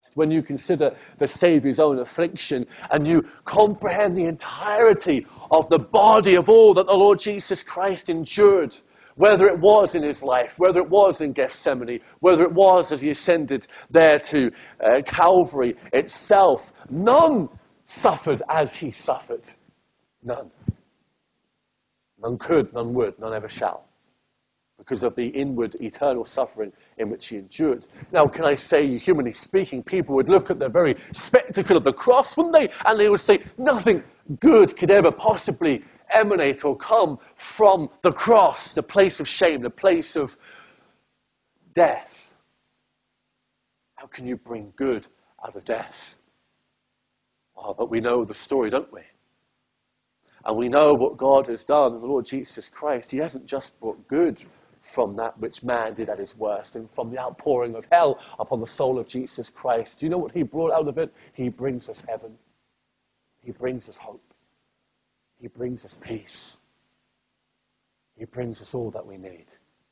when you consider the Saviour's own affliction and you comprehend the entirety of the body of all that the Lord Jesus Christ endured, whether it was in his life, whether it was in Gethsemane, whether it was as he ascended there to Calvary itself, none suffered as he suffered. None. None could, none would, none ever shall, because of the inward eternal suffering in which he endured. Now, can I say, humanly speaking, people would look at the very spectacle of the cross, wouldn't they? And they would say, nothing good could ever possibly emanate or come from the cross, the place of shame, the place of death. How can you bring good out of death? Oh, but we know the story, don't we? And we know what God has done in the Lord Jesus Christ. He hasn't just brought good from that which man did at his worst and from the outpouring of hell upon the soul of Jesus Christ. Do you know what he brought out of it? He brings us heaven. He brings us hope. He brings us peace. He brings us all that we need.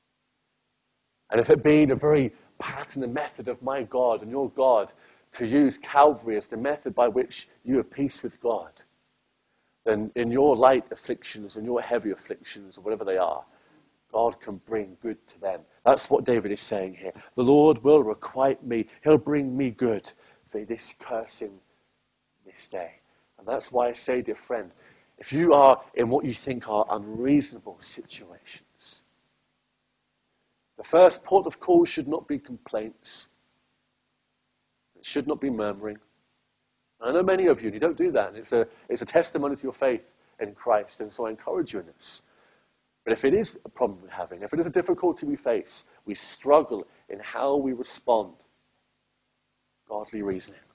And if it be the very pattern and method of my God and your God to use Calvary as the method by which you have peace with God, then in your light afflictions and your heavy afflictions, or whatever they are, God can bring good to them. That's what David is saying here. The Lord will requite me. He'll bring me good for this cursing this day. And that's why I say, dear friend, if you are in what you think are unreasonable situations, the first port of call should not be complaints. It should not be murmuring. I know many of you, and you don't do that. And it's a testimony to your faith in Christ, and so I encourage you in this. But if it is a problem we're having, if it is a difficulty we face, we struggle in how we respond, godly reasoning.